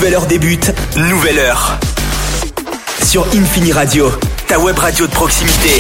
nouvelle heure débute, nouvelle heure. Sur Infini Radio, ta web radio de proximité.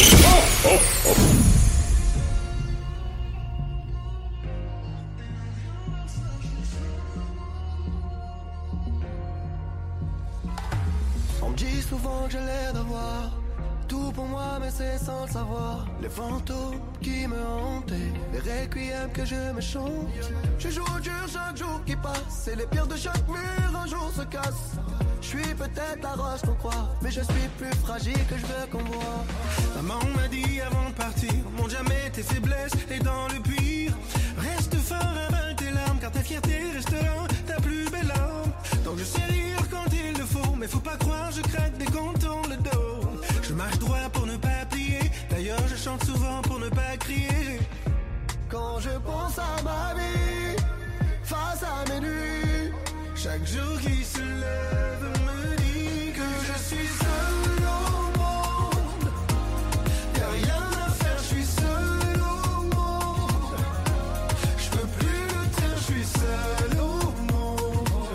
On me dit souvent que j'ai l'air d'avoir tout pour moi, mais c'est sans le savoir. Les fantômes qui me hantaient, les requiems que je me chante. Je joue au dur chaque jour qui passe, et les pierres de chaque mur un jour se cassent. Je suis peut-être la roche qu'on croit, mais je suis plus fragile que je veux qu'on voit. Maman m'a dit avant de partir, montre jamais tes faiblesses, et dans le pire, reste fort, avale tes larmes, car ta fierté reste là, ta plus belle arme. Donc je sais rire quand il le faut, mais faut pas croire, je craque dès qu'on tourne le dos. Je marche droit pour ne pas plier, d'ailleurs je chante souvent pour ne pas crier. Quand je pense à ma vie, face à mes nuits, chaque jour qui se lève me dit que je suis seul au monde. Y'a rien à faire, je suis seul au monde. Je peux plus le taire, je suis seul au monde.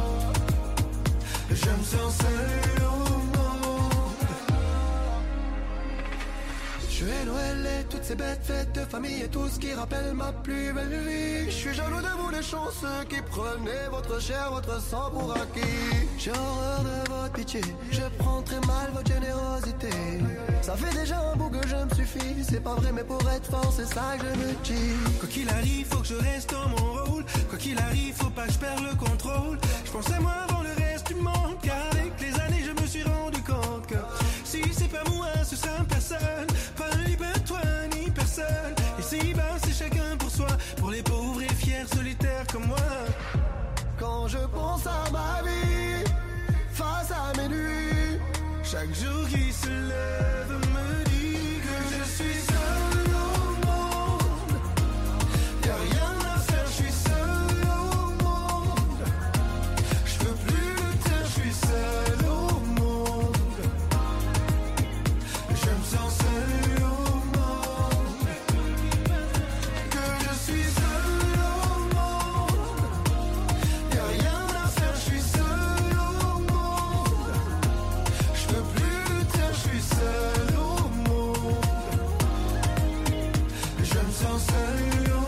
Je me sens seul au monde. Je vais Noël et toutes ces bêtes fêtes de famille et tout ce qui rappelle ma plus belle vie. Je suis jaloux de vous les chanceux qui prenez votre chair, votre sang pour acquis. J'ai horreur de votre pitié, je prends très mal votre générosité. Ça fait déjà un bout que je me suffis, c'est pas vrai mais pour être fort c'est ça que je me dis. Quoi qu'il arrive, faut que je reste dans mon rôle. Quoi qu'il arrive, faut pas que je perde le contrôle. Je pense à moi avant le reste du monde, car avec les années je me suis rendu compte que si c'est pas moi, ce sera personne. Pas ni toi ni personne. Ici bas c'est chacun pour soi, pour les pauvres et fiers solitaires comme moi. Quand je pense à ma vie, face à mes nuits, chaque jour qui se lève me dit que je suis seul au monde. Y'a rien à faire, je suis seul au monde. Je peux plus le taire, je suis seul au monde. Je me sens seul au monde. Que je suis seul au monde. Y'a rien à faire, je suis seul au monde. Je peux plus le taire, je suis seul au monde. Je me sens seul au monde.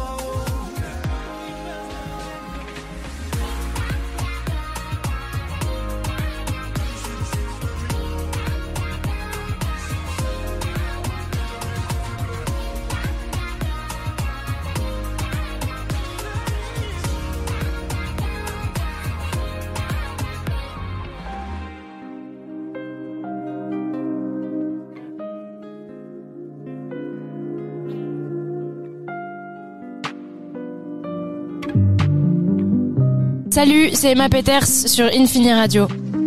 Salut, c'est Emma Peters sur Infini Radio.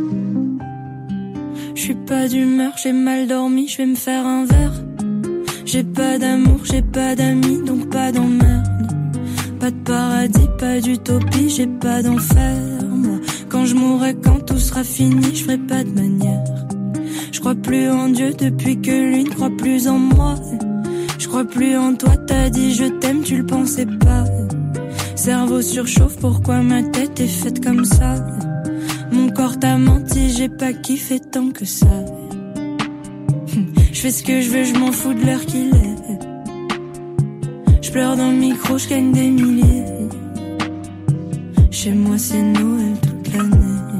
Je suis pas d'humeur, j'ai mal dormi, je vais me faire un verre. J'ai pas d'amour, j'ai pas d'amis, donc pas d'emmerde. Pas de paradis, pas d'utopie, j'ai pas d'enfer. Moi, quand je mourrai, quand tout sera fini, je ferai pas de manière. Je crois plus en Dieu depuis que lui ne croit plus en moi. Je crois plus en toi, t'as dit je t'aime, tu le pensais pas. Cerveau surchauffe, pourquoi ma tête est faite comme ça? Mon corps t'a menti, j'ai pas kiffé tant que ça. Je fais ce que je veux, je m'en fous de l'heure qu'il est. Je pleure dans le micro, je gagne des milliers. Chez moi c'est Noël toute l'année.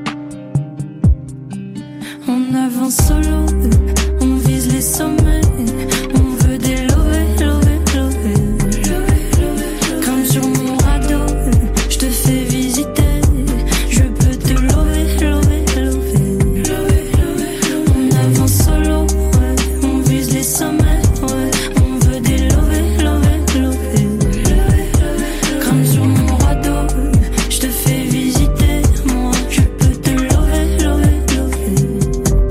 On avance solo, on vise les sommets. On veut des lovés, lovés, lovés. Comme sur mon radeau, je te fais visiter. Je peux te lover, lover, lover. On avance solo, ouais. On vise les sommets, ouais. On veut des lovés, lovés, lovés. Comme sur mon radeau, je te fais visiter. Moi, je peux te lover, lover, lover.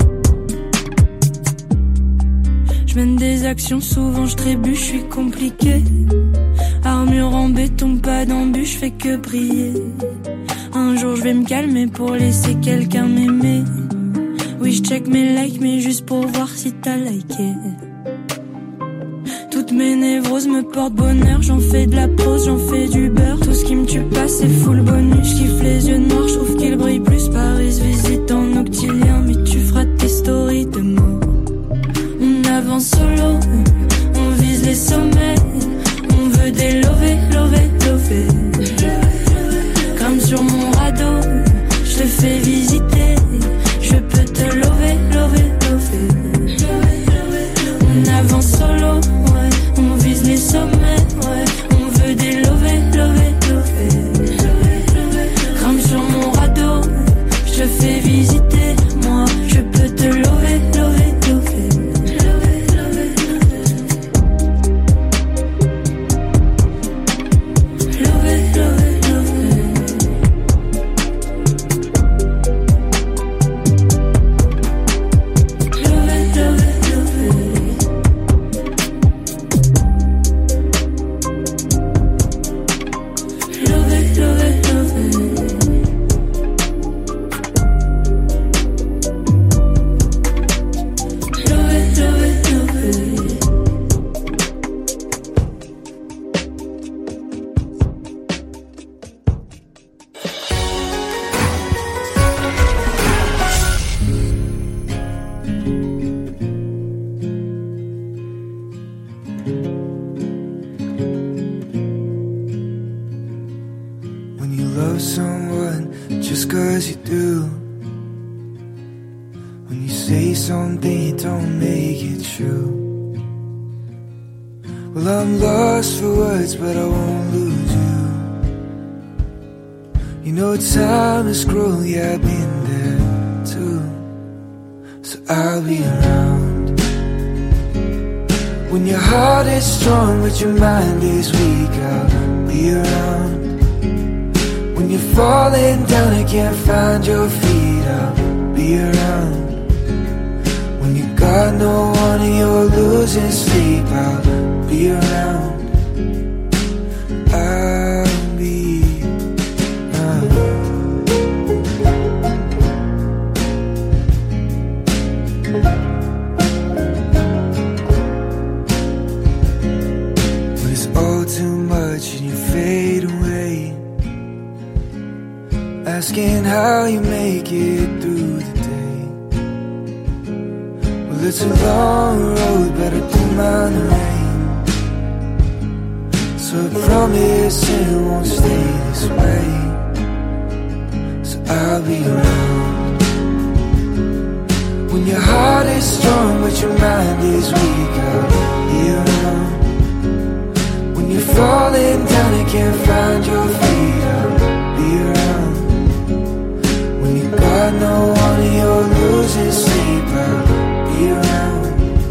Je mène des actions, souvent je trébuche, je suis compliqué. Armure en béton, pas d'embûche, je fais que prier. Un jour je vais me calmer pour laisser quelqu'un m'aimer. Oui, je check mes likes, mais juste pour voir si t'as liké. Toute Toutes mes névroses me portent bonheur. J'en fais de la prose, j'en fais du beurre. Tout ce qui me tue pas c'est full bonus. J'kiffe les yeux noirs, j'trouve qu'ils brillent plus. Paris visite en octilien, mais tu feras tes stories de mots. On avance solo, on vise les sommets. On veut des lovés, lovés, lovés. Comme sur mon radeau, j'te fais visiter. Je peux te lover, lover, lover. On avance solo, ouais. On vise les sommets, ouais. On veut des lovés, lovés, lovés. Comme sur mon radeau, j'te fais visiter. Moi, je peux te lover, lover, lover. Time is cruel, yeah, I've been there too. So I'll be around. When your heart is strong but your mind is weak, I'll be around. When you're falling down and can't find your feet, I'll be around. When you got no one and you're losing sleep, I'll be around. Asking how you make it through the day. Well, it's a long road, but I don't mind the rain. So I promise it won't stay this way. So I'll be around. When your heart is strong but your mind is weak, I'll be around. When you're falling down and can't find your feet, I'll be around. Got no one and you're losing sleep, I'll be around.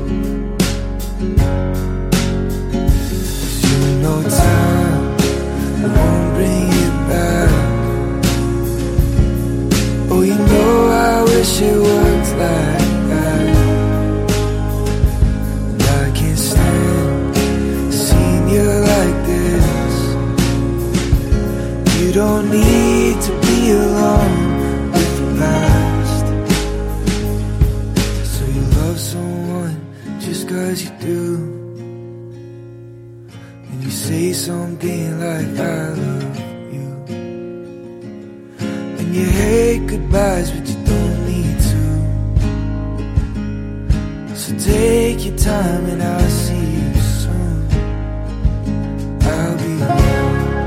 'Cause you know time won't bring it back. Oh, you know I wish it worked like that. And I can't stand seeing you like this. You don't need to be alone. So you love someone just 'cause you do, and you say something like I love you, and you hate goodbyes but you don't need to. So take your time and I'll see you soon. I'll be around.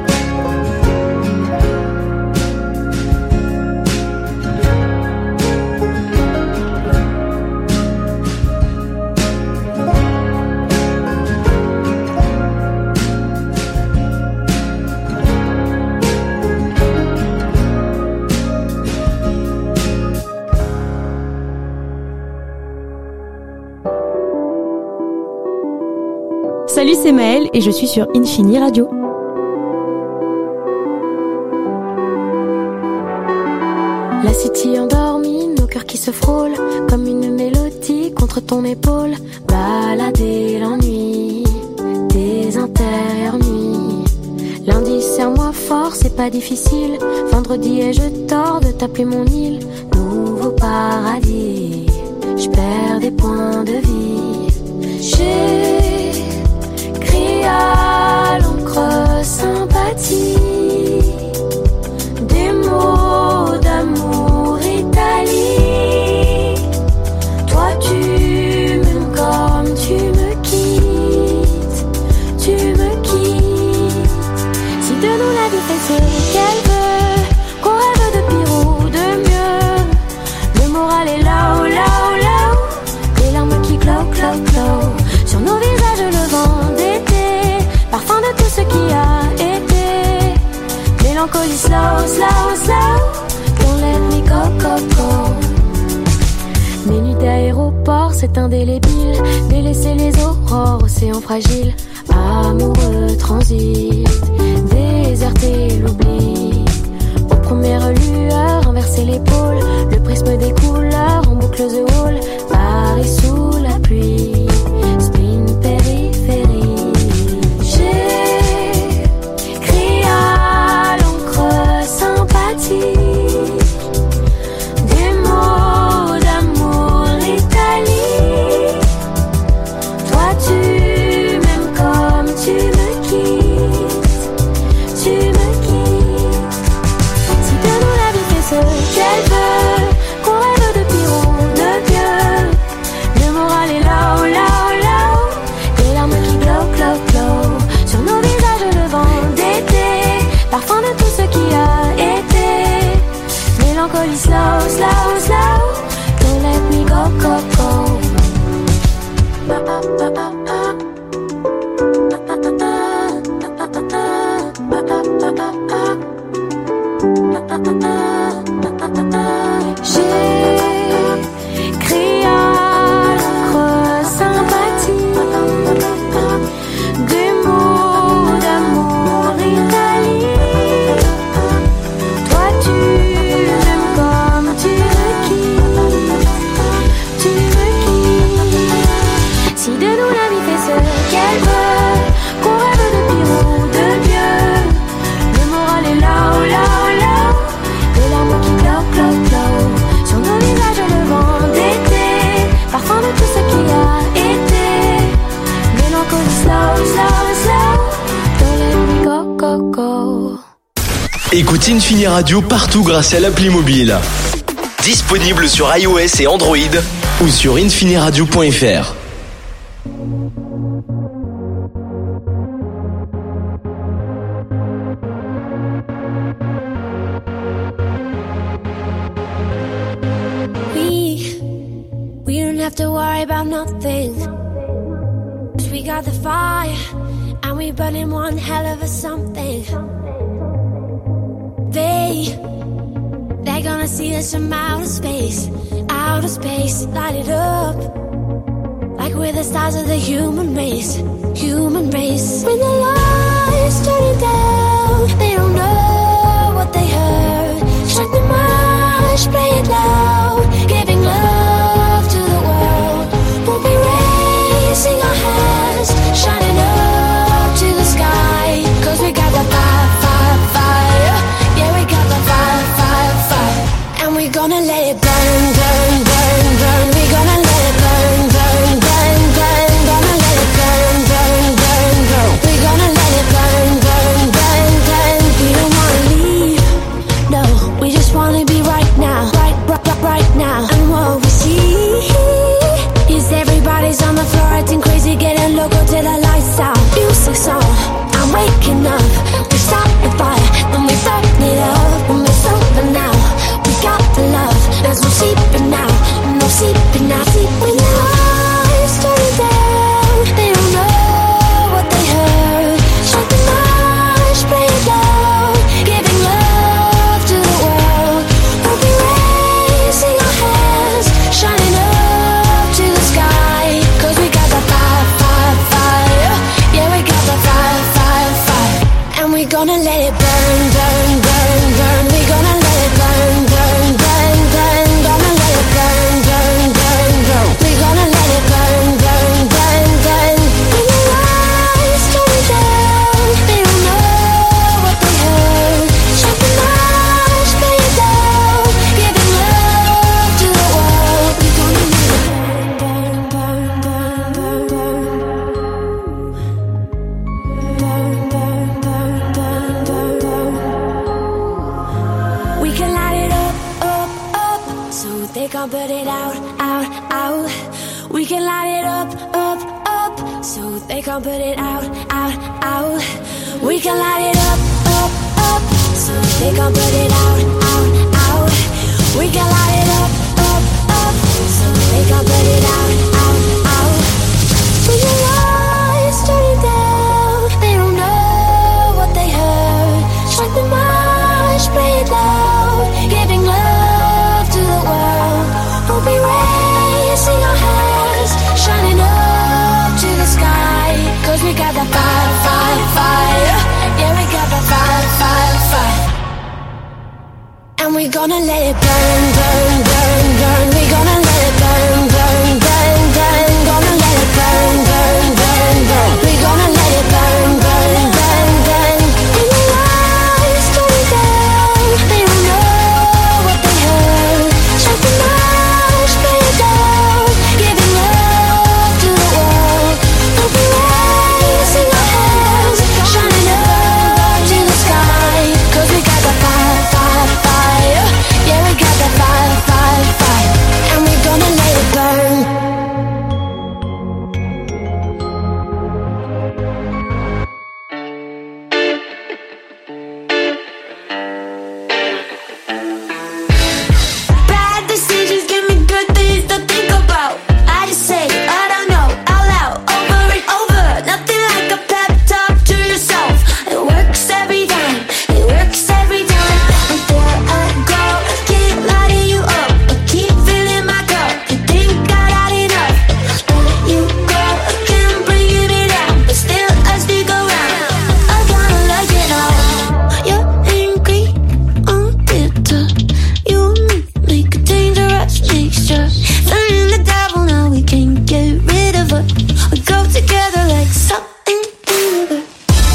Salut, c'est Maëlle et je suis sur Infini Radio. La city endormie, nos cœurs qui se frôlent comme une mélodie contre ton épaule. Balader l'ennui des intérieures nuits. Lundi serre-moi fort, c'est pas difficile. Vendredi et je tors de t'appeler mon île. Nouveau paradis, je perds des points de vie. J'ai force est indélébile. Délaisser les aurores, océan fragile. Amoureux transit, déserter l'oubli. Aux premières lueurs, inverser l'épaule. Le prisme des couleurs, en boucle the wall. Paris sous la pluie, spin périphérie. J'écris à l'encre sympathique des mots d'amour Italie. Toi tu m'aimes comme tu me quittes, tu me quittes. Si de nous la vie fait ce qu'elle veut, qu'on rêve de pyro, de Dieu, le moral est là-haut, là-haut, là-haut. Des larmes qui glow, glow, glow sur nos visages, le vent d'été, parfum de tout ce qui a été. Mélancolie slow, slow, slow. Don't let me go, go, go. J'écris à l'encre sympathique des mots d'amour Italie. Toi tu m'aimes comme tu me quittes, tu me quittes. Si de nous la vie fait ce qu'elle veut, qu'on rêve de pyro, de Dieu, le moral est là-haut, là-haut, là-haut. Des larmes qui glow, glow, glow sur nos visages, le vent d'été, parfum de tout ce qui a été. Mélancolie slow, slow, slow. Don't let me go, go, go. Écoute Infini Radio partout grâce à l'appli mobile. Disponible sur iOS et Android ou sur infiniradio.fr. We don't have to worry about nothing. 'Cause we got the fire and we burning one hell of a something. They're gonna see us from outer space, light it up like we're the stars of the human race, human race. When the lights turning down, they don't know what they heard. Strike the march, play it loud, giving love to the world. We'll be raising our hands, shining up to the sky. 'Cause we got the fire, fire, fire. Yeah, we got the fire, fire, fire. And we're gonna let it burn, burn, burn, burn. We're gonna let it burn, burn, burn, burn. Gonna let it burn, burn, burn, burn. We're gonna let it burn, burn, burn, burn. We don't wanna leave, no. We just wanna be right now, right now. And what we see is everybody's on the floor acting crazy, getting loco till the lights out. Music's on, I'm waking up. We start the fire, then we burn it up. And it's over now, we got the love. There's no sleeping now, no sleeping now. Sleep when the lights turn down, they don't know what they heard. Strike the march, play it loud, giving love to the world. We'll be raising our hands, shining up to the sky. 'Cause we got the fire, fire, fire. Yeah, we got the fire, fire, fire. And we're gonna let it burn, burn, burn, burn. We're gonna let it burn, burn, burn, burn. Gonna let it burn, burn, burn, burn. We're gonna let it burn, burn, burn, burn. When the lights turn down, they don't know what they heard. Strike the march, play it loud, giving love to the world. We're gonna let it burn, burn, burn, burn, burn, burn, burn, burn, burn, burn, burn. We can light it up, up, up, so they can't put it out, out, out. We can light it up, up, up, so they can't put it out, out, out. We can light it up, up, up, so they can't put it out, out, out. We can light it up, up, up, so they can't put it out, out, out. When the lights turn down, they don't know what they heard. Strike the march, play it loud, giving love to the world. We'll be raising our hands. we got that fire, fire, fire. Yeah, we got that fire, fire, fire. And we gonna let it burn, burn, burn, burn. We gonna let it burn, burn, burn, burn. Gonna let it burn, burn, burn, burn. We gonna let it burn, burn, burn, burn. And the lights going down, they don't know what they heard. Shut the mouth, play it down, giving love to the world. Open eyes in our hands, shining up to the sky. 'Cause we got the fire, fire, fire. Yeah, we got the fire, fire, fire. And we gonna let it burn. Bad decisions give me good things to think about. I just say, I don't know, out loud, over and over. Nothing like a pep talk to yourself. It works every time, it works every time. And there I go, keep lighting you up, I keep filling my cup. You think I got enough? Let you go again, bringing me down, but still I stick around. I kinda like it now. You're angry, I'm bitter. You and me make a dangerous mixture. Turning the devil, now we can't get rid of her. We go together like something in the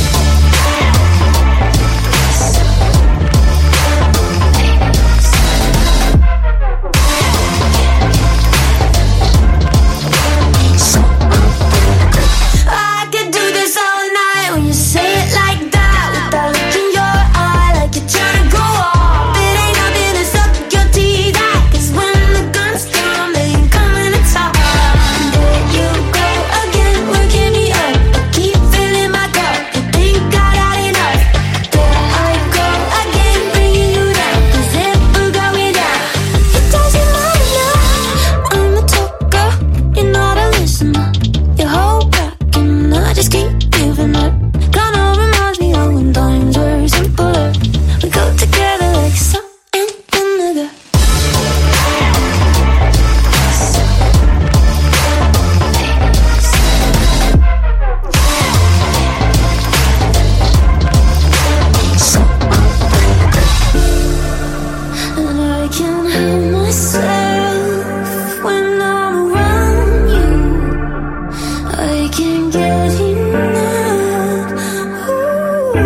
I could do this all night when you say it like that. With that look in your eye, like you're trying to go off. It ain't nothing to suck your teeth at. 'Cause when the guns come, they ain't coming to talk. And there you go again, working me up. I keep filling my cup. You think I got enough? There I go again, bringing you down. 'Cause if we're going down, it doesn't matter. I'm a talker, you're not a listener. You hold back and I just keep giving up. Kinda reminds me of when times were simpler. We go together like something vinegar. And I can't help myself when I'm around you. I can't get enough. Ooh.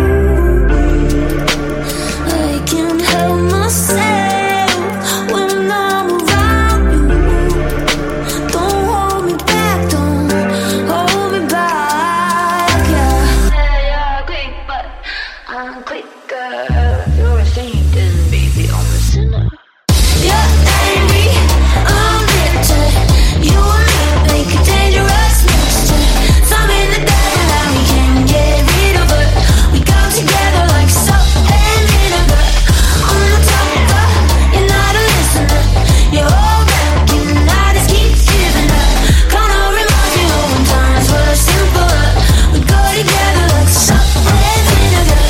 I can't help myself when I'm around you. Don't hold me back, don't hold me back. Yeah. You're quick, but I'm quicker. You're a saint and baby, I'm a sinner. You're angry, I'm bitter. You and me make a dangerous mixture. Some in the devil, now we can't get rid of her. We go together like salt and vinegar. I'm a talker, you're not a listener. You hold back and I just keep giving up. Kinda reminds me of when times were simpler. We go together like salt and vinegar.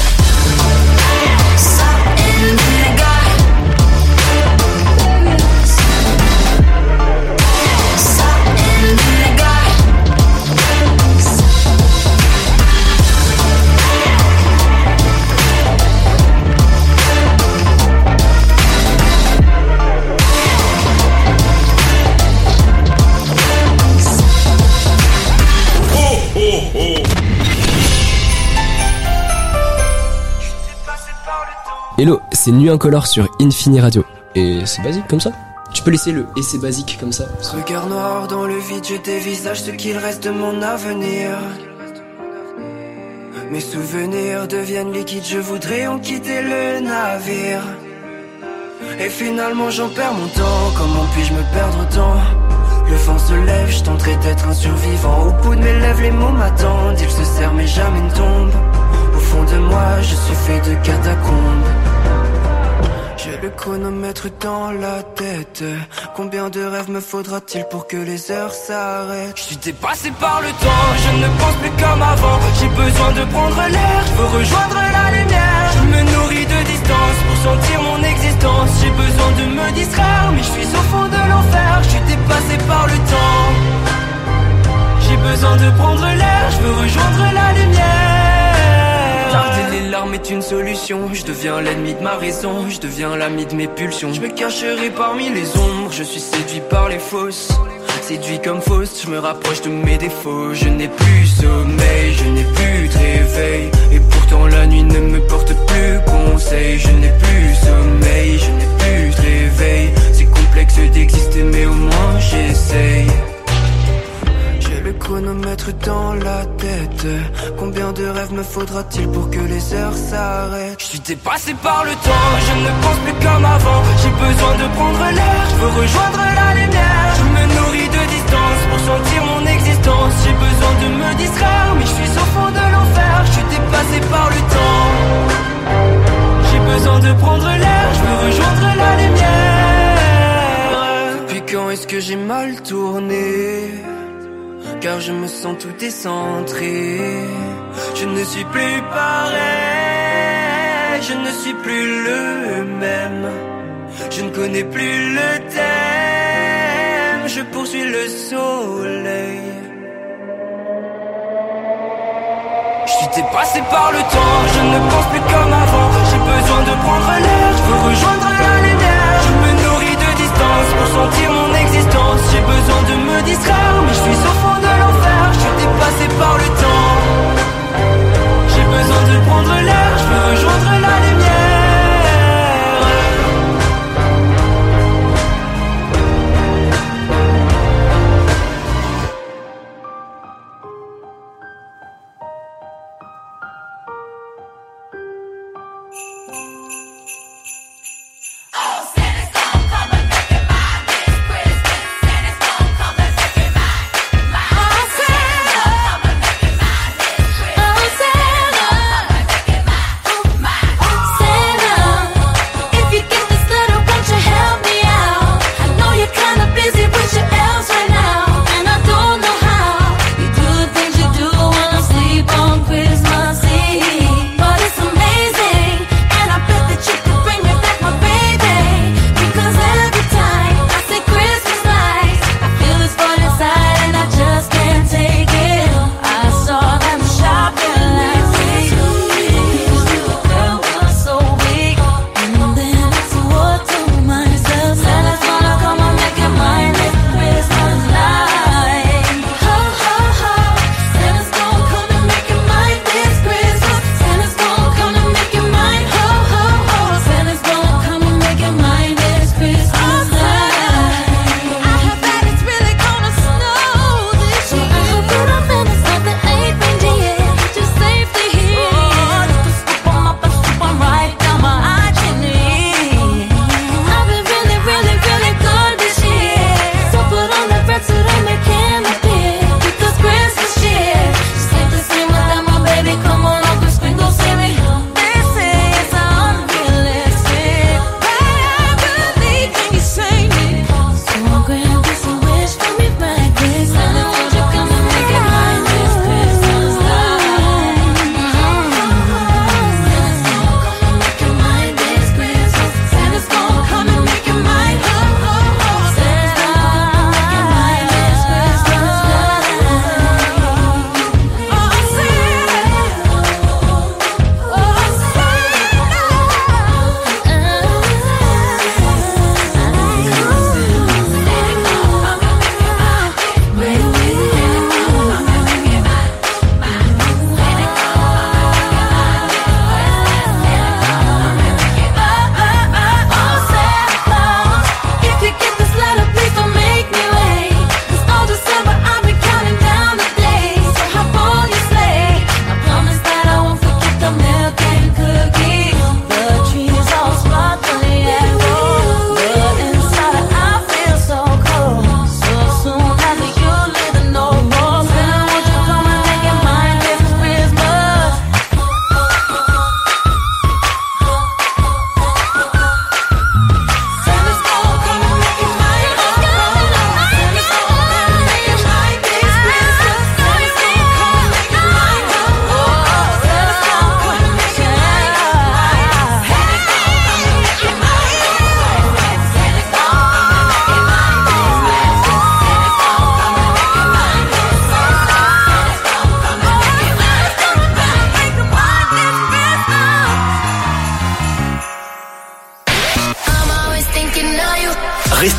Salt and vinegar. Salt and vinegar. Hello, c'est Nuit Incolore sur Infini Radio. Et c'est basique comme ça. Tu peux laisser le « et c'est basique » comme ça. Regard noir dans le vide, je dévisage ce qu'il reste de mon avenir. Mes souvenirs deviennent liquides, je voudrais en quitter le navire. Et finalement j'en perds mon temps, comment puis-je me perdre autant? Le vent se lève, je tenterai d'être un survivant. Au bout de mes lèvres, les mots m'attendent, ils se serrent mais jamais ne tombent. Au fond de moi, je suis fait de catacombes. J'ai le chronomètre dans la tête. Combien de rêves me faudra-t-il pour que les heures s'arrêtent? Je suis dépassé par le temps, je ne pense plus comme avant. J'ai besoin de prendre l'air, je veux rejoindre la lumière. Je me nourris de distance pour sentir mon existence. J'ai besoin de me distraire, mais je suis au fond de l'enfer. Je suis dépassé par le temps. J'ai besoin de prendre l'air, je veux rejoindre la l'arme est une solution. Je deviens l'ennemi de ma raison, je deviens l'ami de mes pulsions. Je me cacherai parmi les ombres, je suis séduit par les fausses. Séduit comme Faust, je me rapproche de mes défauts. Je n'ai plus sommeil, je n'ai plus de réveil. Et pourtant la nuit ne me porte plus conseil. Je n'ai plus sommeil, je n'ai plus de réveil. C'est complexe d'exister mais au moins j'essaye. J'ai le chronomètre dans la tête. Combien de rêves me faudra-t-il pour que les heures s'arrêtent? Je suis dépassé par le temps, je ne pense plus comme avant. J'ai besoin de prendre l'air, je veux rejoindre la lumière. Je me nourris de distance pour sentir mon existence. J'ai besoin de me distraire, mais je suis au fond de l'enfer. Je suis dépassé par le temps. J'ai besoin de prendre l'air, je veux rejoindre la lumière. Depuis quand est-ce que j'ai mal tourné? Car je me sens tout décentré. Je ne suis plus pareil, je ne suis plus le même. Je ne connais plus le thème, je poursuis le soleil. Je suis dépassé par le temps, je ne pense plus comme avant. J'ai besoin de prendre l'air, je veux rejoindre la lumière. Je me nourris de distance pour sentir mon existence. J'ai besoin de me distraire, mais je suis au fond de l'enfer. Je suis dépassé par le temps. J'ai besoin de prendre l'air, je veux rejoindre la lumière. Oh, Santa's gonna come and make it mine this Christmas. Santa's gonna come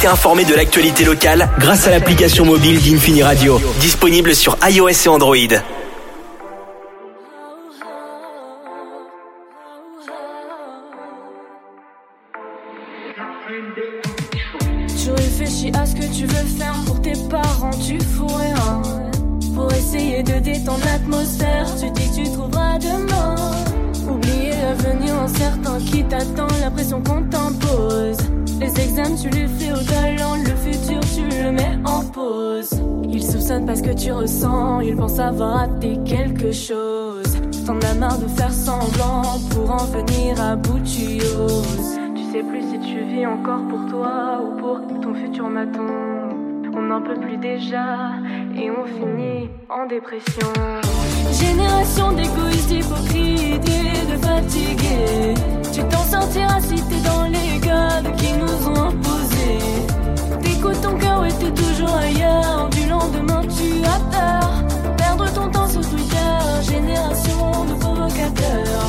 rester informé de l'actualité locale grâce à l'application mobile d'Infini Radio. Disponible sur iOS et Android. Tu réfléchis à ce que tu veux faire pour tes parents, tu fous rien. Pour essayer de détendre l'atmosphère, tu dis que tu trouveras demain. Oublier l'avenir incertain qui t'attend, la pression qu'on t'impose. Les examens tu les fais au talent, le futur tu le mets en pause. Ils soupçonnent parce que tu ressens, ils pensent avoir raté quelque chose. T'en as marre de faire semblant, pour en venir à bout tu oses. Tu sais plus si tu vis encore pour toi ou pour ton futur maton. On n'en peut plus déjà et on finit en dépression. Génération d'égoïstes, d'hypocrites et de fatigués. Tu t'en sortiras si t'es dans les codes qui nous ont imposés. T'écoutes ton cœur et t'es toujours ailleurs. Du lendemain tu as peur. Perdre ton temps sur Twitter. Génération de provocateurs.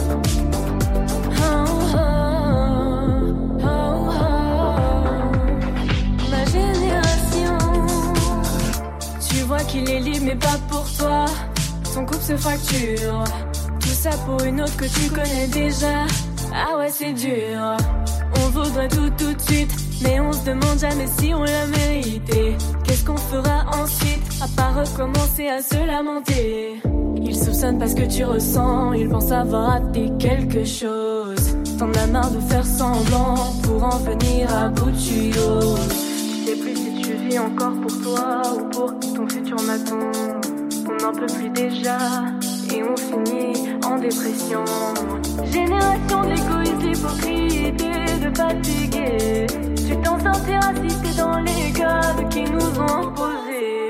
Ma génération. Tu vois qu'il est libre mais pas pour toi. Son couple se fracture. Tout ça pour une autre que tu connais déjà. Ah ouais c'est dur. On voudrait tout de suite, mais on se demande jamais si on l'a mérité. Qu'est-ce qu'on fera ensuite, à part recommencer à se lamenter. Ils soupçonnent parce que tu ressens, ils pensent avoir raté quelque chose. T'en as marre de faire semblant, pour en venir à bout tu oses. Tu sais plus si tu vis encore pour toi ou pour ton futur maton. On n'en peut plus déjà et on finit en dépression. Génération d'égoïstes, d'hypocrites et de fatigués. Tu t'en sortiras si t'es dans les codes qui nous ont imposés.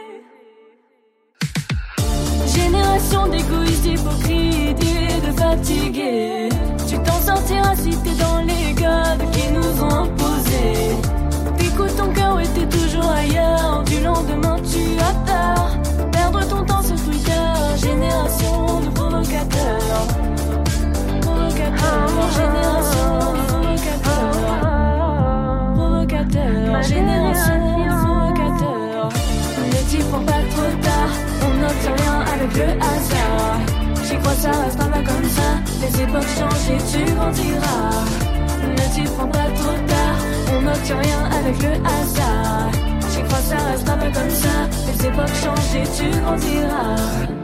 Génération d'égoïstes, d'hypocrites et de fatigués. Tu t'en sortiras si t'es dans les codes qui nous ont imposés. T'écoutes ton cœur et t'es toujours ailleurs. Du lendemain tu as peur. Perdre ton temps sur Twitter. Génération de provocateurs. Provocateurs. Génération de provocateurs. Provocateurs. Ma génération de provocateurs. Ne t'y prends pas trop tard. On n'obtient rien avec le hasard. J'y crois ça restera pas comme ça. Les époques changent et tu grandiras. Ne t'y prends pas trop tard. On n'obtient rien avec le hasard. J'y crois ça restera pas comme ça. Les époques changent et tu grandiras.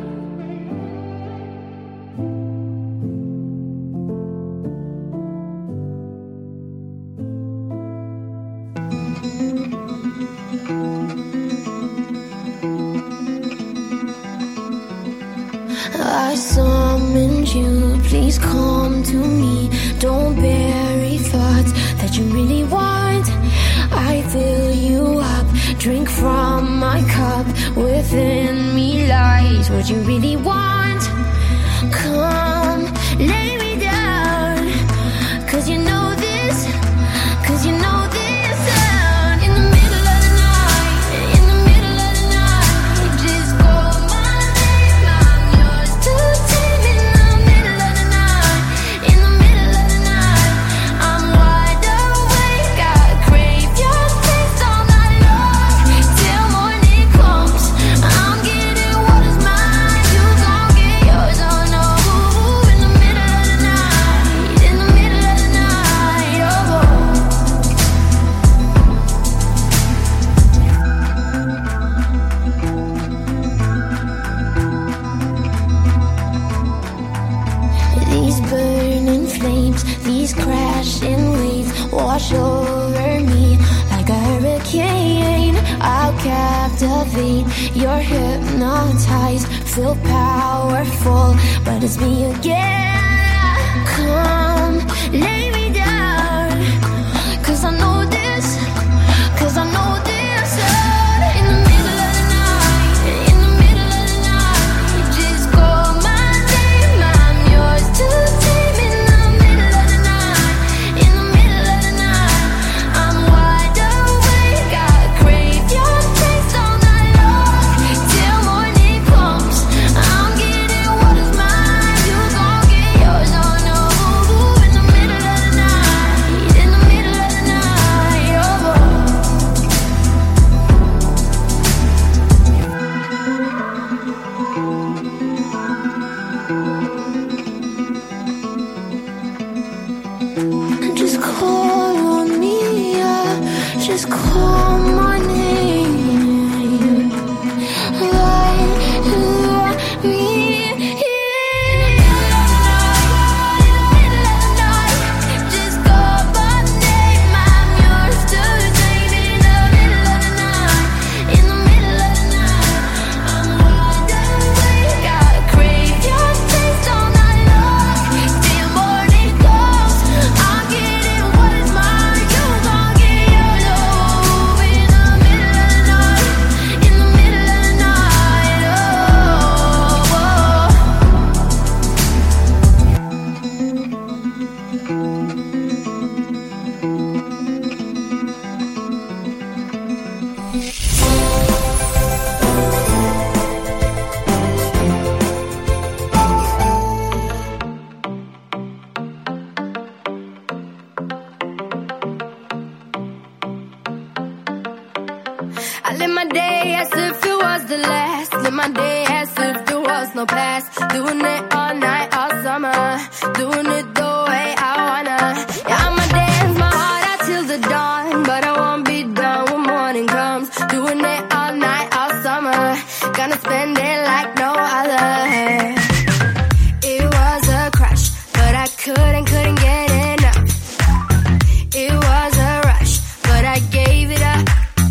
I summoned you, please come to me. Don't bury thoughts that you really want. I fill you up, drink from my cup. Within me lies what you really want. Come, lay me down, 'cause you know this, 'cause you know this. In the middle of the night, in the middle of the night, just call my name, I'm yours to take. In the middle of the night, in the middle of the night, I'm wide awake, I crave your taste all night long. Till morning comes, I'm getting what is mine, you gon' get yours, oh no. In the middle of the night, in the middle of the night, oh. These burning flames, these crashing waves wash over me like a hurricane. I'll captivate, you're hypnotized, feel powerful, but it's me again. Come, lay me down, 'cause I know this, 'cause I know this. In the middle of the night, in the middle of the night, just call my name, I'm yours to take. In the middle of the night, in the middle of the night, I'm wide awake, I crave your taste all night long. Till morning comes, I'm getting what is mine, you gon' get yours, oh no. In the middle of the day as if it was the last. Live my day as if there was no past. Doing it all night, all summer. Doing it the way I wanna. Yeah, I'ma dance my heart out till the dawn, but I won't be done when morning comes. Doing it all night, all summer. Gonna spend it like no other. It was a crush, but I couldn't get enough. It was a rush, but I gave it up.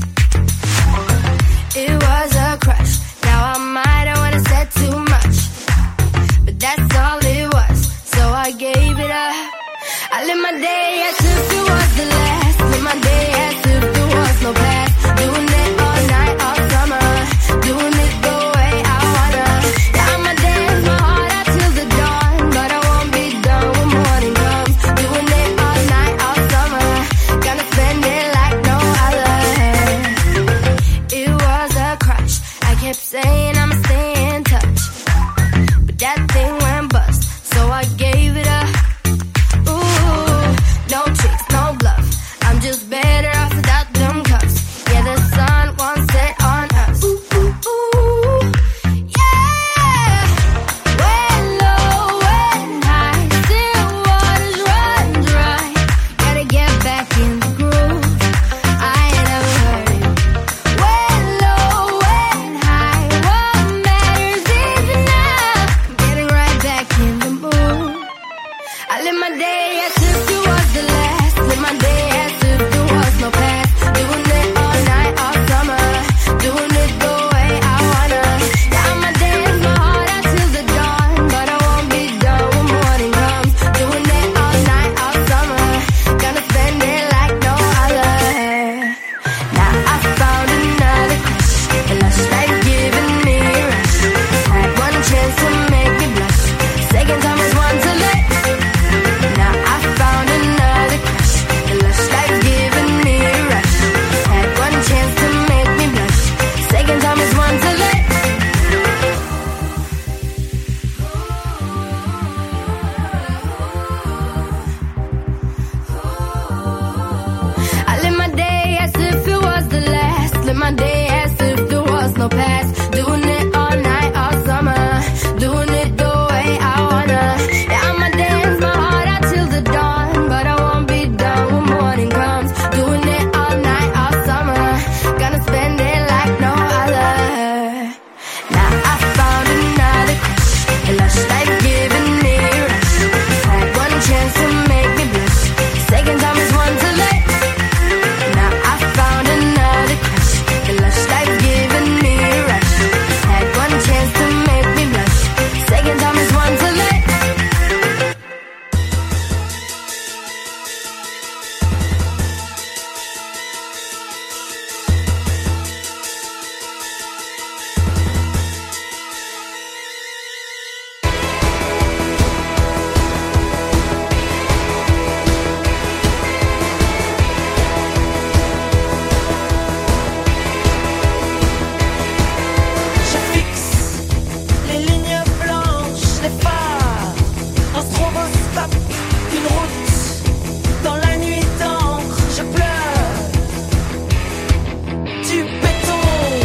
It was a crush, now I might have wanna said too much, but that's all it was, so I gave it up. I live my day as if it was the last. Live my day as if there was no past. Doing it all night, all summer. Doing it the way I wanna. Yeah, I'ma dance my heart out till the dawn, but I won't be done when morning comes. Doing it all night, all summer. Gonna spend it like no other. It was a crush. I kept saying I'ma stay in touch, but that thing went bust, so I gave it up. Ooh, no tricks, no bluff. I'm just better off without them cuffs. Yeah, the sun won't set on us. Ooh, ooh, ooh, yeah. When low, when high, still waters run dry. Gotta get back in the groove. I ain't never heard it. When low, when high, what matters is enough. I'm getting right back in the mood. I live my day as if it was the last. Live my day as if there was no past. Doing it all night, all summer. Doing it the way I wanna. Yeah, I'ma dance my heart out till the dawn, but I won't be done when morning comes. Doing it all night, all summer. Gonna spend it like no other. Now I found another crush, a lush life giving me a rush. Had one chance to make me blush. Second time was one too late. Now I found another crush, a lush life giving me a rush. Had one chance to make me blush. Second time is one too late. I live my day as if it was the last. Live my day as if there was no past. Doing it all night, all summer. Doing it the way I wanna. Yeah, I'ma dance my heart out till the dawn, but I won't be done when morning comes. Doing it all night, all summer. Gonna spend it like no other. Now I found another crush, a lush life giving me a rush. Had one chance to make me blush. Second time is one too late. Now I found another crush, a lush life giving me a rush. Had one chance to make me blush. Second time is one too late. Je fixe les lignes blanches, les phares, un stroboscope, une route dans la nuit d'encre. Je pleure du béton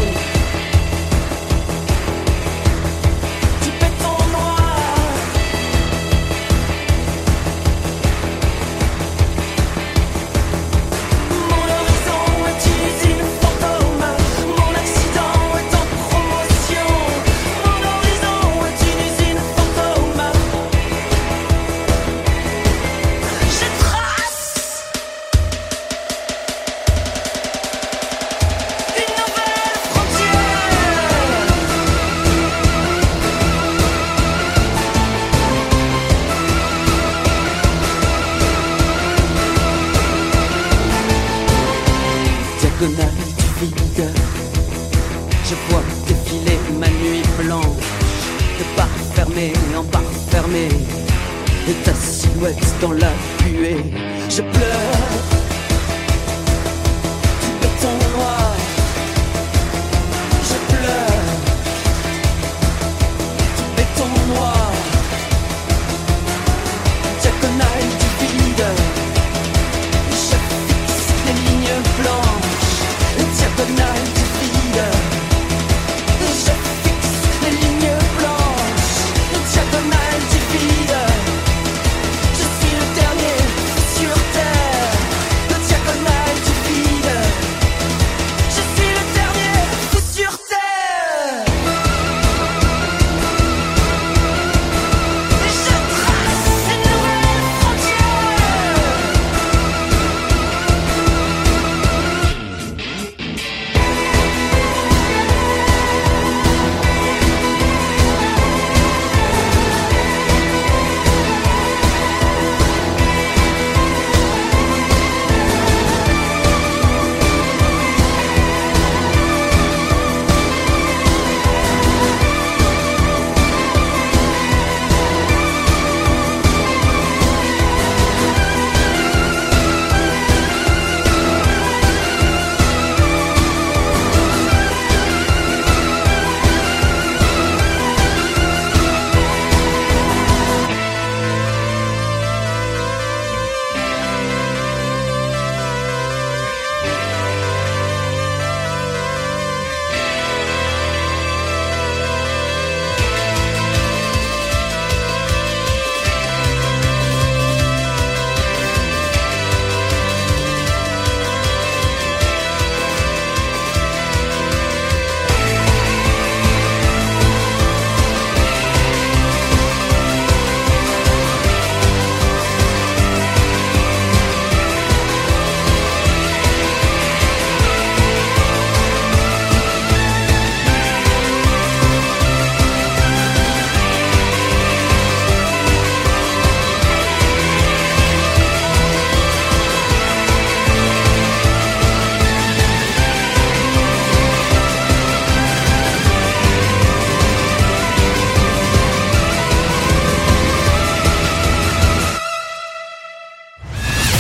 noir. Mon horizon est une usine fantôme. Mon accident est en promotion. Mon horizon est une usine fantôme. Je trace une nouvelle frontière. Diagonale du vide, je vois défiler ma nuit blanche, de bar fermé en bar fermé, et ta silhouette dans la buée. Je pleure du béton noir. Je pleure du béton noir. Diagonale du vide, je fixe les lignes blanches. Diagonale du vide.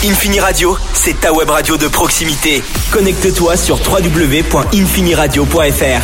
Infini Radio, c'est ta web radio de proximité. Connecte-toi sur www.infiniradio.fr.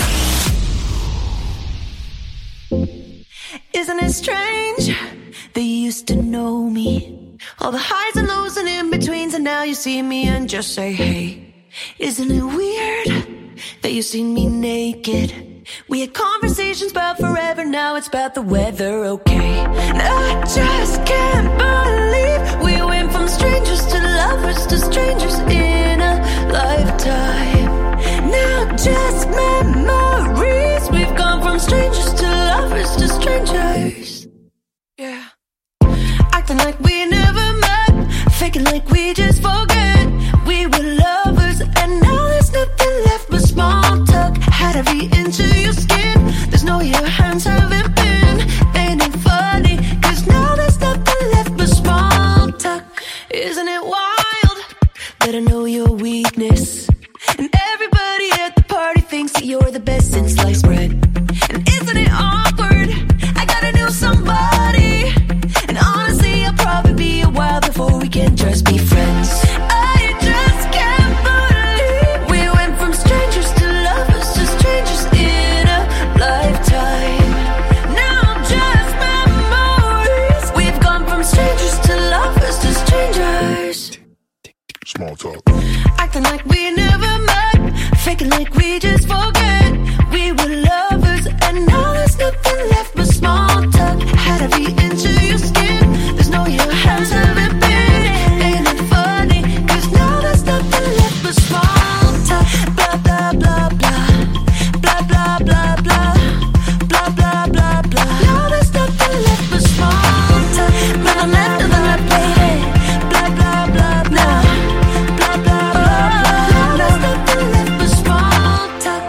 Isn't it strange? They used to know me. All the highs and lows and in-betweens, and now you see me and just say, hey. Isn't it weird that you seen me naked? We had conversations about forever, now it's about the weather, okay? And I just can't believe we went from strangers to lovers to strangers in a lifetime. Now just memories, we've gone from strangers to lovers to strangers. Yeah. Acting like we never met, faking like we just forget. We were lovers and now there's nothing left but small talk. Had to be into your skin, there's no your hands haven't been. Ain't it funny, cause now there's nothing left but small talk. Isn't it wild that I know your weakness? And everybody at the party thinks that you're the best since sliced bread. And isn't it awkward, I gotta know somebody. And honestly I'll probably be a while before we can just be friends. I just can't believe we went from strangers to lovers to strangers in a lifetime. Now just memories, we've gone from strangers to lovers to strangers. Small talk. Acting like we never met, faking like we just forget. We were lovers and now there's nothing left but small talk. Had to be into your skin, there's no your hands haven't been. Ain't it funny, cause now there's nothing left but small talk. Blah blah blah blah, blah blah blah blah, blah blah blah blah. Now there's nothing left but small talk. Blah blah blah blah, baby. Blah blah blah blah, blah blah blah blah. Now there's nothing left but small talk.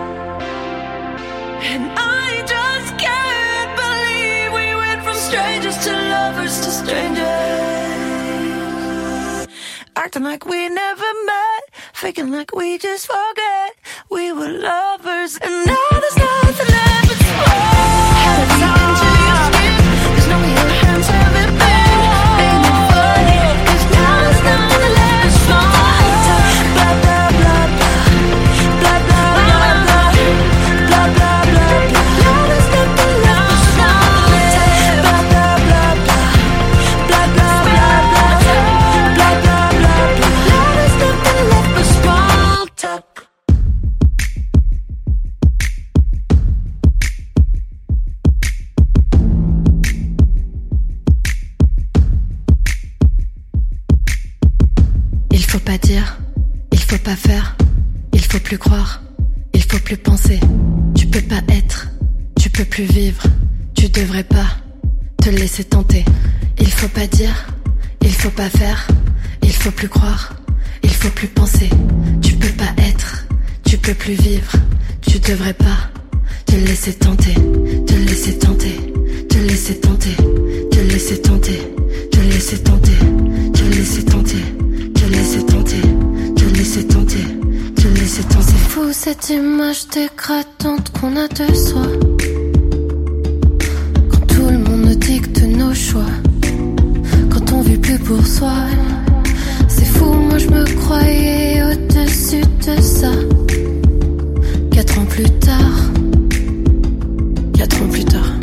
And I just can't believe we went from strangers to lovers to strangers. Acting like we never met, faking like we just forget. We were lovers and now there's nothing left but small. Had to be into your skin, there's no your hands haven't been. Ain't it funny, cause now there's nothing left but small talk. Blah blah blah blah, blah blah blah blah, blah blah blah blah. Now there's nothing left but small talk. Blah blah blah blah, blah blah blah blah, blah blah blah blah. Now there's nothing left but small talk. Il faut pas dire, il faut pas faire, il faut plus croire, il faut plus penser. Tu peux pas être, tu peux plus vivre, tu devrais pas te laisser tenter. Il faut pas dire, il faut pas faire, il faut plus croire, il faut plus penser. Tu peux pas être, tu peux plus vivre, tu devrais pas te laisser tenter, te laisser tenter, te laisser tenter, te laisser tenter, te laisser tenter, te laisser tenter, te laisser tenter, te laisser tenter, te laisser tenter. C'est fou cette image dégradante qu'on a de soi, quand tout le monde nous dicte nos choix, quand on vit plus pour soi. C'est fou, moi je me croyais au-dessus de ça. 4 ans plus tard, 4 ans plus tard,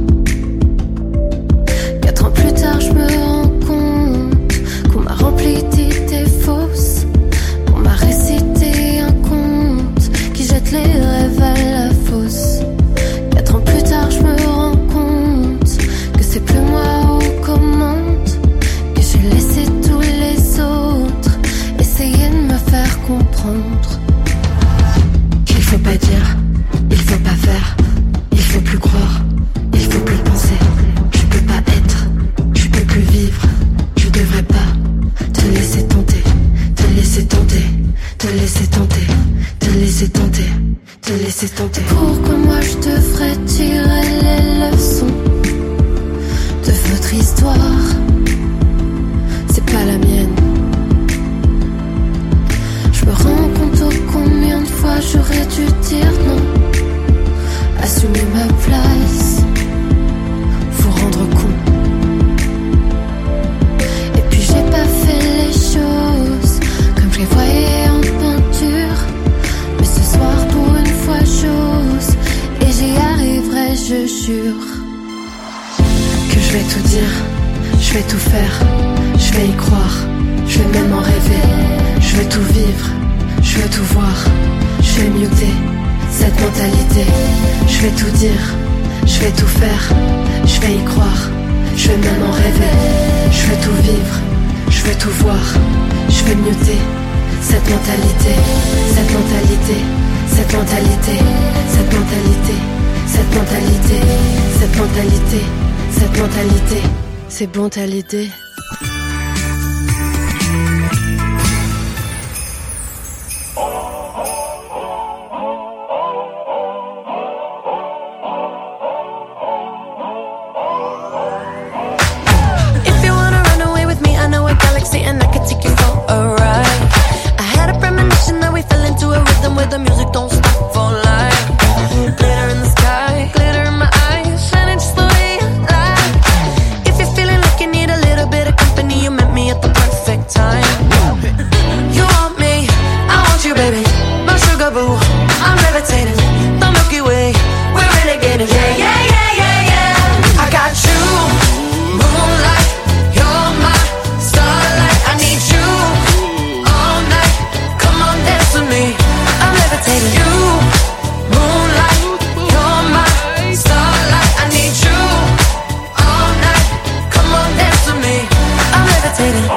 4 ans plus tard, je me rends compte qu'on m'a rempli d'idées fausses, qu'on m'a récité un conte qui jette les rêves à la fosse. 4 ans plus tard, je me rends compte que c'est plus moi aux commandes, que j'ai laissé tous les autres essayer de me faire comprendre. Il faut pas dire, il faut pas faire, il faut plus croire, il faut plus penser. Tu peux pas être, tu peux plus vivre, tu devrais pas te laisser tenter, te laisser tenter, te laisser tenter, te laisser tenter, te laisser tenter. Pourquoi moi je devrais tirer les leçons de votre histoire? C'est pas la mienne. Je me rends compte au combien de fois j'aurais dû dire non, assumer ma place, vous rendre compte. Et puis j'ai pas fait les je jure que je vais tout dire, je vais tout faire, je vais y croire, je vais même en rêver, je vais tout vivre, je vais tout voir, je vais muter cette mentalité, je vais tout dire, je vais tout faire, je vais y croire, je vais même en rêver, je vais tout vivre, je vais tout voir, je vais muter cette mentalité, cette mentalité, cette mentalité, cette mentalité, cette mentalité, cette mentalité, cette mentalité, c'est bon t'as l'idée. Where the music don't stop for life. Glitter in the sky, glitter in my eyes, shining just the way you like. If you're feeling like you need a little bit of company, you met me at the perfect time. You want me, I want you, baby. My sugar boo, I'm levitating. The Milky Way, we're renegading. Yeah, yeah, yeah, yeah, yeah. I got you, moonlight, you're my starlight. I need you all night. Come on, dance with me. You, moonlight, you're my starlight. I need you all night. Come on, dance with me. I'm levitating.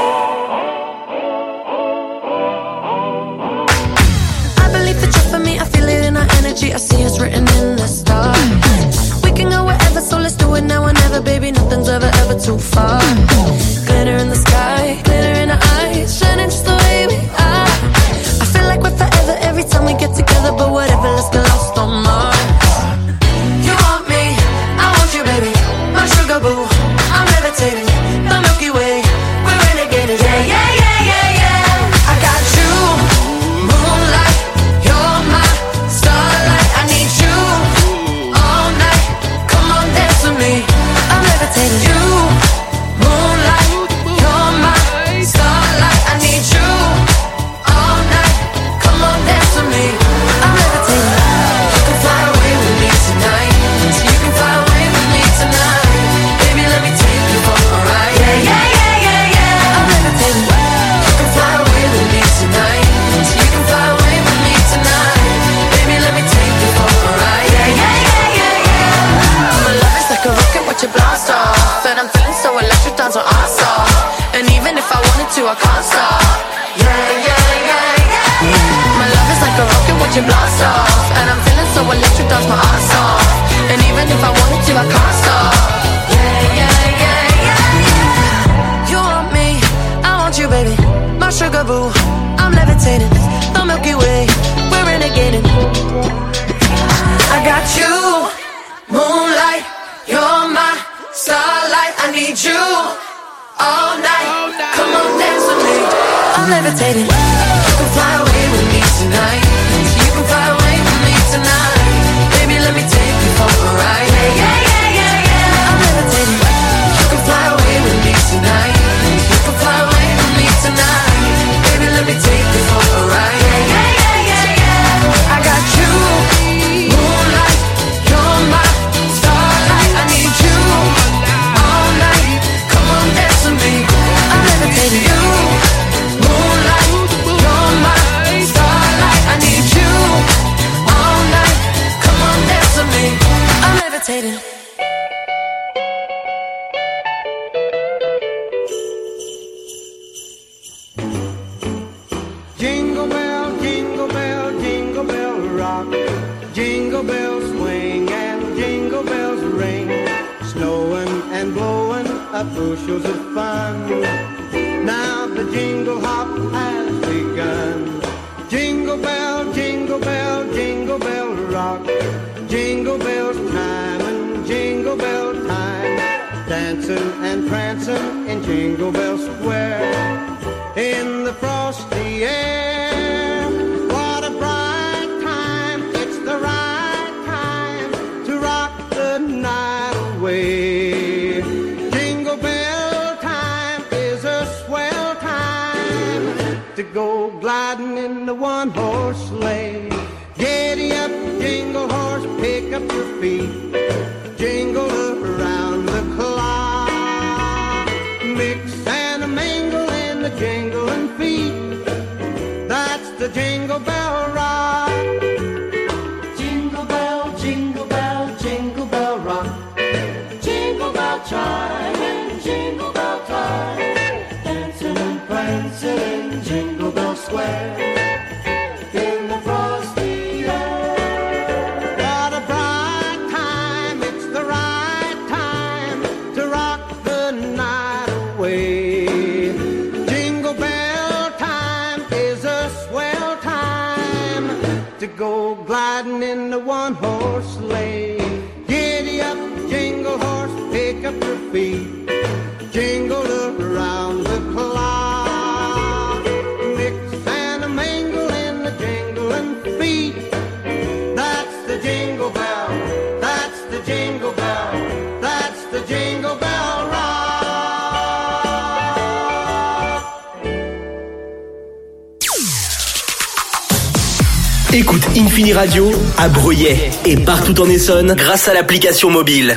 I believe that you're for me. I feel it in our energy. I see it's written in the stars. We can go wherever, so let's do it now or never, baby. Nothing's ever too far. Glitter in the sky, glitter in our eyes, shining just the way we are. I feel like we're forever every time we get together, but whatever, let's get lost on Mars. You want me, I want you, baby. My sugar boo, I'm levitating. The Milky Way, we're renegading. Yeah, yeah, yeah, yeah, yeah. I got you, moonlight, you're my starlight. I need you all night. Come on, dance with me. I'm levitating. You, moonlight, you're my starlight. I need you all night. Come on, dance with me. I'm levitating. You can fly away with me tonight. You can fly away with me tonight. Baby, let me take you for a ride. Yeah, yeah, yeah, yeah, yeah. I'm levitating. You can fly away with me tonight. You can fly away with me tonight. Baby, let me take you for a ride. Yeah, yeah, yeah, yeah, yeah. My love is like a rocket, watch it blast off. And I'm feeling so electric, dance on our off. And even if I wanted to, I can't stop. Yeah, yeah, yeah, yeah. My love is like a rocket, watch it blast off. And I'm feeling so electric, dance my ass off. And even if I wanted to, I can't stop. Yeah, yeah, yeah, yeah. You want me, I want you, baby. My sugar boo, I'm levitating. The Milky Way, we're renegading. I got you, moonlight, you're my starlight. I need you all night. Come on, dance with me. I'm levitating. You can fly away with me tonight. You can fly away with me tonight. Baby, let me take you for a ride. Yeah, yeah, yeah, yeah, yeah. I'm levitating. You can fly away with me tonight. You can fly away with me tonight. Baby, let me take you for a ride. Yeah, yeah, yeah, yeah, yeah. I got you, moonlight, you're my starlight. I need you all night. Come on, dance with me. I'm levitating. You, moonlight, you're my starlight. I need you all night. Come on, dance with me. I'm levitating. Jingle bell, jingle bell rock. Jingle bells swing and jingle bells ring. Snowing and blowing up bushels of fun. Now the jingle hop has begun. Jingle bell, jingle bell, jingle bell rock. Jingle bells time and jingle bell time. Dancing and prancing in Jingle Bell Square. In the frosty air, what a bright time. It's the right time to rock the night away. Jingle bell time is a swell time to go gliding in the one-horse sleigh. Giddy up, jingle horse, pick up your feet. horse sleigh. Giddy up, jingle horse, pick up your feet. Jingle around the clock. Mix and a mingle in the jingling feet. That's the jingle bell. That's the jingle bell. That's the jingle bell rock. Écoute Infini Radio à Bruyères et partout en Essonne grâce à l'application mobile.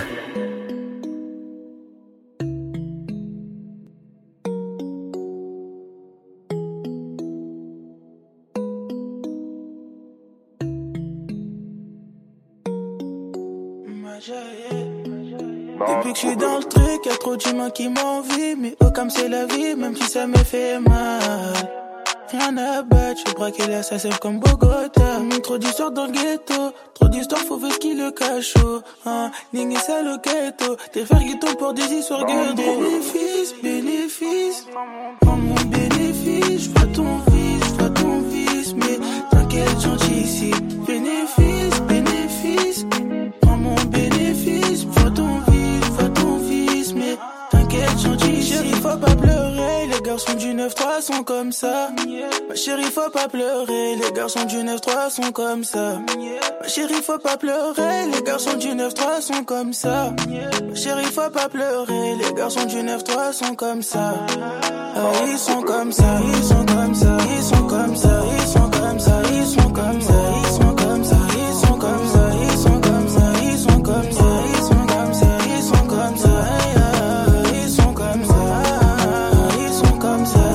Depuis que je suis dans le truc, y'a trop d'humains qui m'envient. Mais oh comme c'est la vie, même si ça me fait mal. Rien à battre, je braquer l'assassin comme Bogota. Trop d'histoires dans le ghetto, trop d'histoires faut voir qui le cachot. Ligné ça le ghetto, t'es faire ghetto pour des histoires ghetto. Bénéfice, bénéfice, prends mon bénéfice. J'vois ton vice, mais t'inquiète gentil ici. Bénéfice, bénéfice, prends mon bénéfice. J'vois ton vice, mais t'inquiète gentil ici. Chérie faut pas pleurer, les garçons du 9-3 sont comme ça. Ma chérie faut pas pleurer, les garçons du 9-3 sont comme ça. Ma chérie faut pas pleurer, les garçons du 9-3 sont comme ça. Ma chérie faut pas pleurer, les garçons du 9-3 sont comme ça. Ils sont comme ça, ils sont comme ça, ils sont comme ça, ils sont comme ça, ils sont comme ça, ils sont comme ça, ils sont comme ça, ils sont comme ça, ils sont comme ça, ils sont comme ça, ils sont comme ça, ils sont comme ça, ils sont comme ça.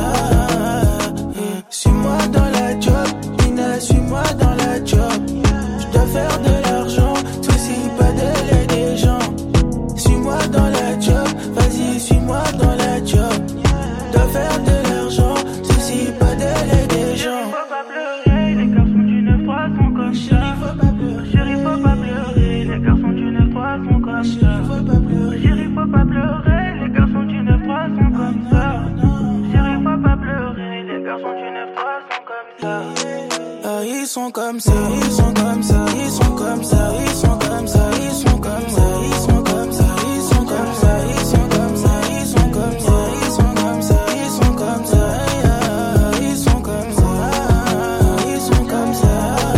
Suis-moi dans la job, Ina, suis-moi dans la job. Je dois faire de l'argent, soucie pas de l'aide des gens. Suis-moi dans la job, vas-y, suis-moi dans la job. Je dois faire de l'argent, soucie pas de l'aide des gens. Faut pas pleurer, les garçons du 9-3 sont comme ça. Chérie, faut pas pleurer, les garçons du 9-3 sont comme ça. Chérie, faut pas pleurer, les garçons du 9-3 sont comme ça. Chérie, faut pas pleurer, les garçons du 9-3 sont comme ça. Ils sont comme ça, ils sont comme ça, ils sont comme ça, ils sont comme ça, ils sont comme ça, ils sont comme ça, ils sont comme ça, ils sont comme ça, ils sont comme ça, ils sont comme ça, ils sont comme ça, ils sont comme ça, ils sont comme ça.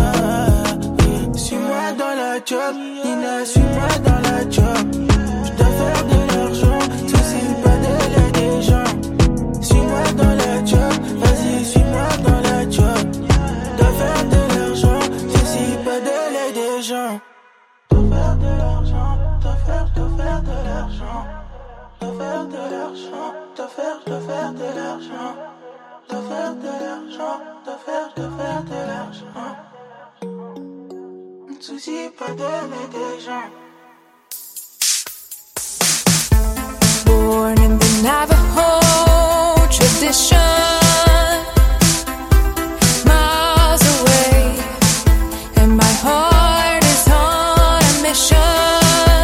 Suis-moi dans la job, Nina, suis-moi dans la job. Je dois faire de l'argent, soucie pas de l'aide des gens. Suis-moi dans la job, vas-y, suis-moi dans la job. Dois faire de l'argent, soucie pas de l'aide des gens. Dois faire de l'argent, dois faire de l'argent. Dois faire de l'argent, dois faire de l'argent. Dois faire de l'argent, dois faire de l'argent. Soucie pas de l'aide des gens. Born in the Navajo tradition, miles away, and my heart is on a mission.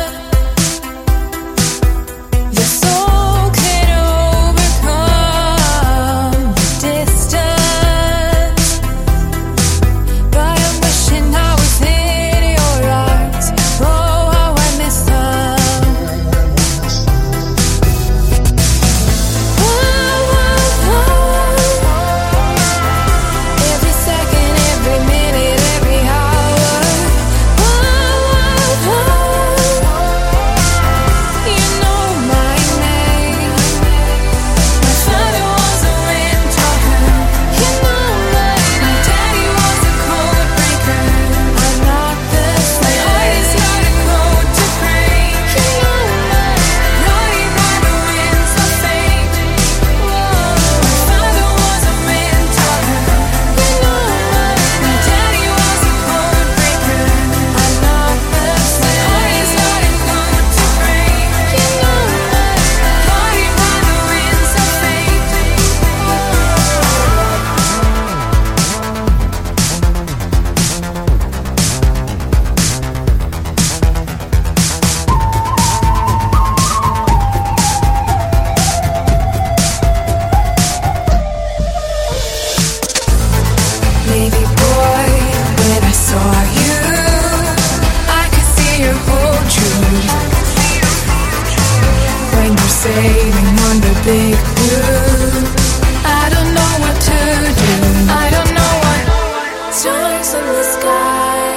The soul can overcome the distance, but I'm wishing I was in your arms. Oh, how I miss them. Oh, oh, oh. make do. I don't know what to do. I don't know what. Stars in the sky,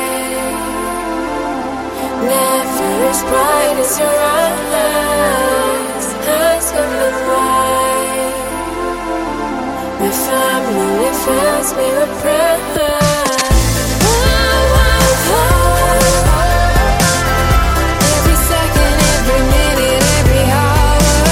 never as bright as your eyes. Ask of the light. My family fills me with pride. Every second, every minute, every hour.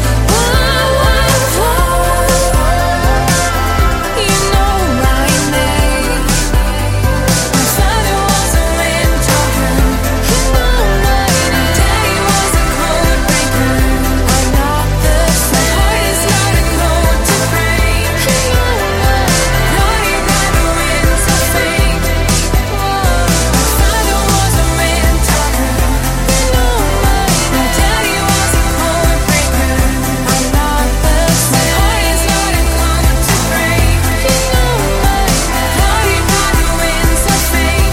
You know my name. My father was a wind talker. You know my name. Daddy was a code breaker. I'm not the same. My heart is not a code to break. You know my naughty by the winds of fate. My father was a wind talker. You know my daddy was a code breaker. I'm not the same. My heart is not a code to break. You know my naughty by the winds of fate.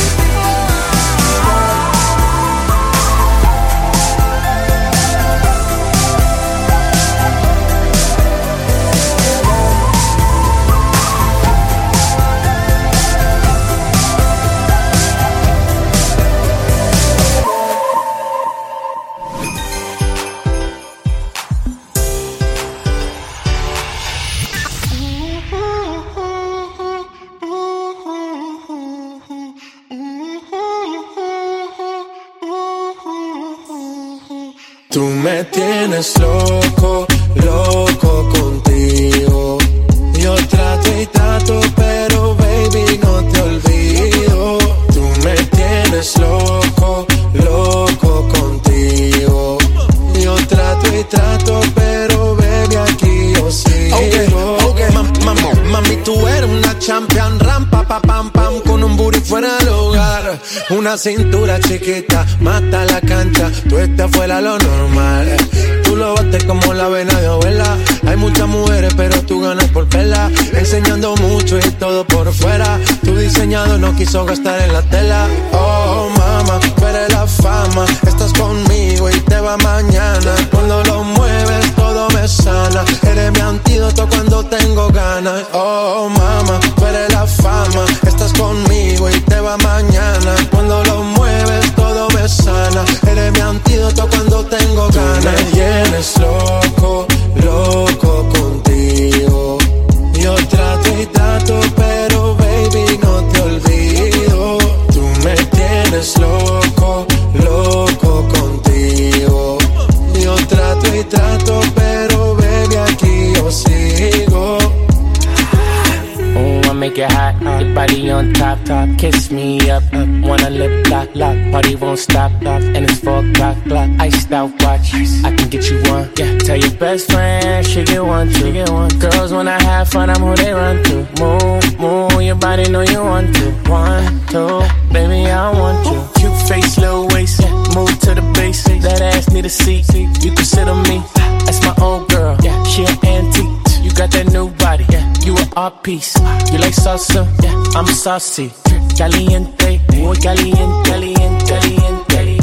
Tú me tienes loco, loco contigo. Yo trato y trato, pero baby no te olvido. Tú me tienes loco, loco contigo. Yo trato y trato, pero baby aquí yo sigo. Okay. Mami, tú eres una champion, rampa, pa, pam, pam, con un booty fuera del hogar. Una cintura chiquita, mata la cancha, tú estás fuera lo normal. Tú lo bates como la vena de abuela. Hay muchas mujeres, pero tú ganas por vela. Enseñando mucho y todo por fuera. Tu diseñador no quiso gastar en la tela. Oh, mama, tú eres la fama. Estás conmigo y te va mañana. Cuando lo mueves, todo me sana. Eres mi antídoto cuando tengo ganas. Oh, mama, tú eres la fama. Estás conmigo y te va mañana. Cuando lo mueves, todo me sana. Eres mi antídoto cuando tengo ganas. Tú me tienes loco, loco contigo. Yo trato y trato, pero baby no te olvido. Tú me tienes loco, loco contigo. Yo trato y trato, pero baby aquí yo sigo. I make it hot, your body on top, kiss me up, wanna lip lock, party won't stop, and it's 4 o'clock, iced out watch, I can get you one, yeah, tell your best friend, she get one, girls when I have fun, I'm who they run to, move, your body know you want to, 1, 2, baby I want you, cute face, little waist, move to the base, that ass need a seat, you can sit on me, that's my old girl, yeah, she an antique. You got that new body, yeah. You an art piece. You like salsa, yeah. I'm saucy, caliente, muy caliente, caliente, caliente.